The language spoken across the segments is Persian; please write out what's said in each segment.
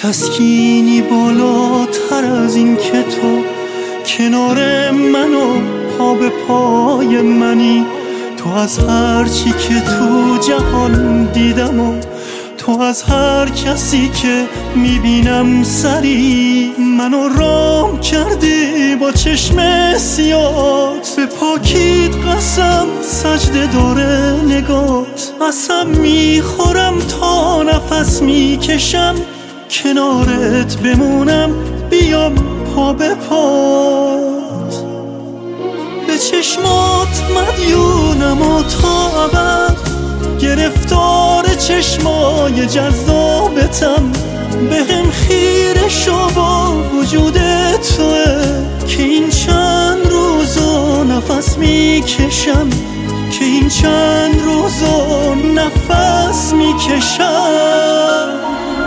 تسکینی بالاتر از این که تو کنار من و پا به پای منی. تو از هر چی که تو جهان دیدم و تو از هر کسی که میبینم سری منو رام کردی با چشم سیات. به پاکیت قسم سجده داره نگات. قسم میخورم تا نفس میکشم کنارت بمونم بیام پا به پات. به چشمات مدیونم و تا ابد گرفتار چشمای جذابتم. بهم خیره شو با وجود توه که این چند روزو نفس میکشم که این چند روزو نفس میکشم.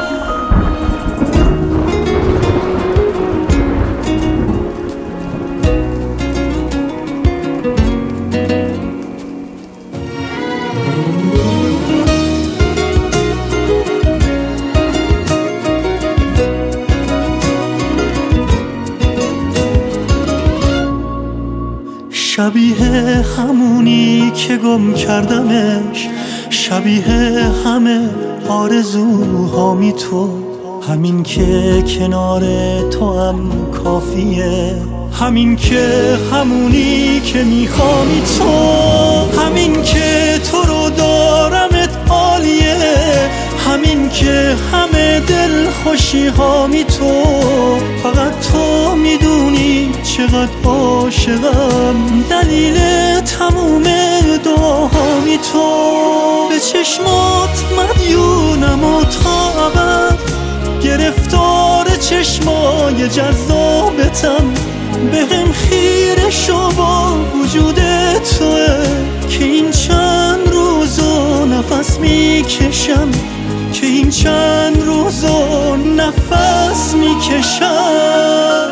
شبیه همونی که گم کردمش، شبیه همه آرزوهامی تو. همین که کنار تو هم کافیه، همین که همونی که میخوامی تو. همین که تو رو دارمت عالیه، همین که همه دل خوشی هامی تو. فقط تو میدونی چقدر عاشقم، دلیل تموم دعاهامی تو. به چشمات مدیونم و تا ابد گرفتار چشمای جذابتم. بهم خیره شو با وجود توه که این چند روزو نفس میکشم که این چند روزو نفس میکشم.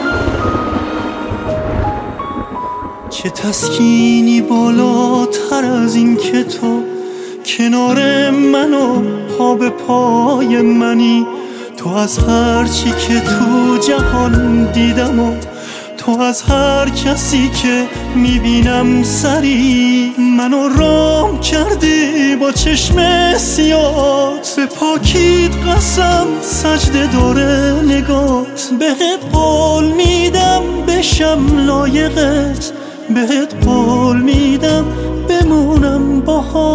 چه تسکینی بالاتر از این که تو کنار من و پا به پای منی. تو از هر چی که تو جهان دیدم و تو از هر کسی که میبینم سری منو رام کردی با چشم سیات. به پاکیت قسم سجده داره نگات. بهت قول میدم بشم لایقت، بهت قول میدم بمونم باهات.